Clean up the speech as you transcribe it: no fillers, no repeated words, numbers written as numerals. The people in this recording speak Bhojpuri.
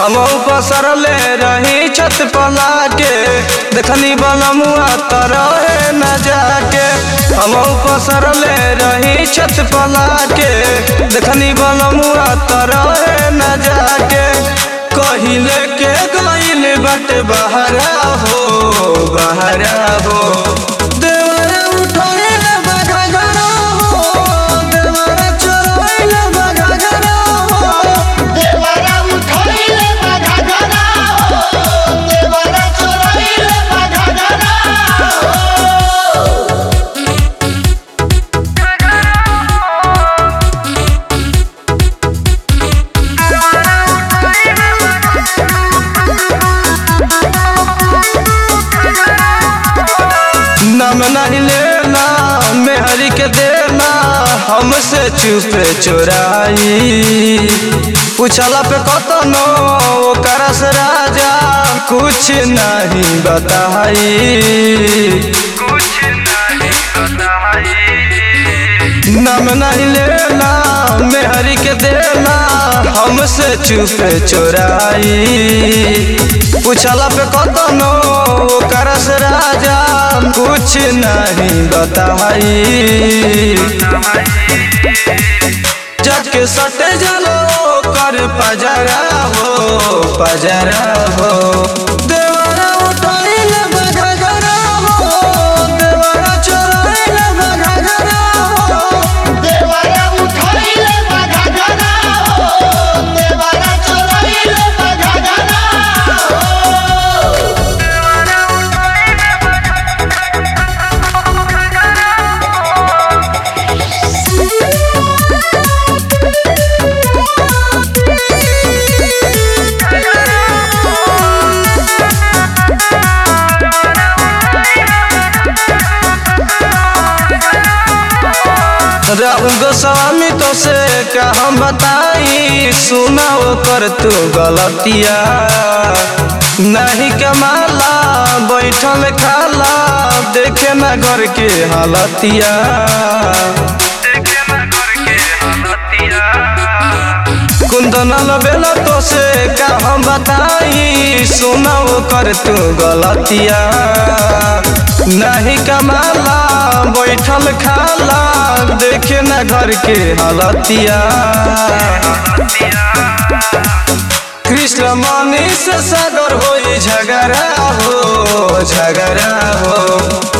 हम पसरले रही छत पला के देखनी बलमुआ तरह न जाके। हम पसरले रही छत पला के देखनी बलमुआ तरह न जाके। कहिले के गइल बट बहरा हो बहरा हो। देवरा उठैल बघगरा हो देवरा चोरैल बघगरा हो। देवरा उठैल बघगरा हो देवरा चोरैल बघगरा हो। नाम नहीं लेना मेहरी के देना हमसे चुपे चोराई। पूछला पे कतनो ओकरा से राजा कुछ नहीं बताई। नाम नहीं लेना मेहरी के देना हमसे चुपे चोराई। पूछला पे कतनो ओकरा से राजा कुछ नहीं बताई। जाके सटे जलो कर पजरा हो। देवरा उठैल बघगरा हो देवरा चोरैल बघगरा हो। देवरा उठैल बघगरा हो देवरा चोरैल बघगरा हो। राहुल गोस्वामी तो से का हम बताई सुना कर तू गलतिया। नहीं कमाला बैठल खाला देखे ना घर के हालतिया। कुंदन बेला तो से का हम बताई सुना कर तू गलतिया। नहीं कमाला बैठल खाला देखे ना घर के हालतिया। कृष्ण मनी से सागर हो झगड़ा हो।